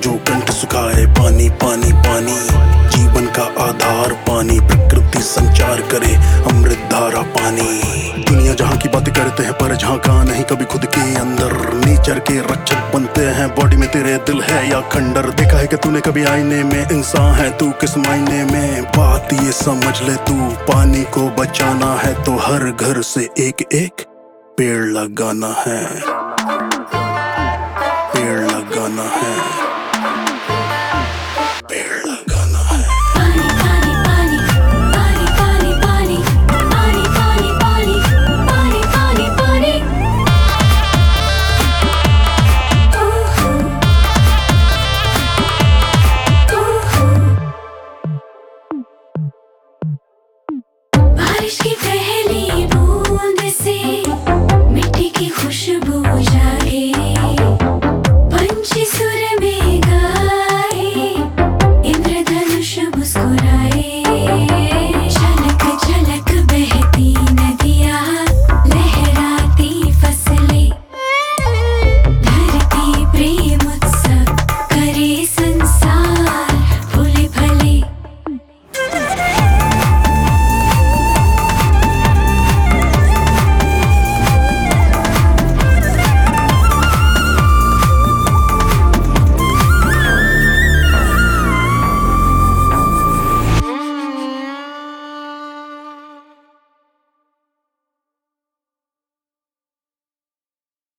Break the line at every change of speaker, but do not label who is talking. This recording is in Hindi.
जो कंठ सुखाए। पानी पानी पानी जीवन का आधार, पानी प्रकृति संचार करे अमृत धारा पानी। दुनिया जहाँ की बातें करते हैं पर झांका नहीं कभी खुद के अंदर। नेचर के रक्षक बनते हैं बॉडी में तेरे दिल है या खंडर। देखा है कि तूने कभी आईने में इंसान है तू किस मायने में। बात ये समझ ले तू, पानी को बचाना है तो हर घर से एक एक पेड़ लगाना है। पेड़ लगाना है, पेड़ लगाना है।
पानी पानी पानी पानी पानी पानी पानी पानी पानी पानी पानी पानी। बारिश की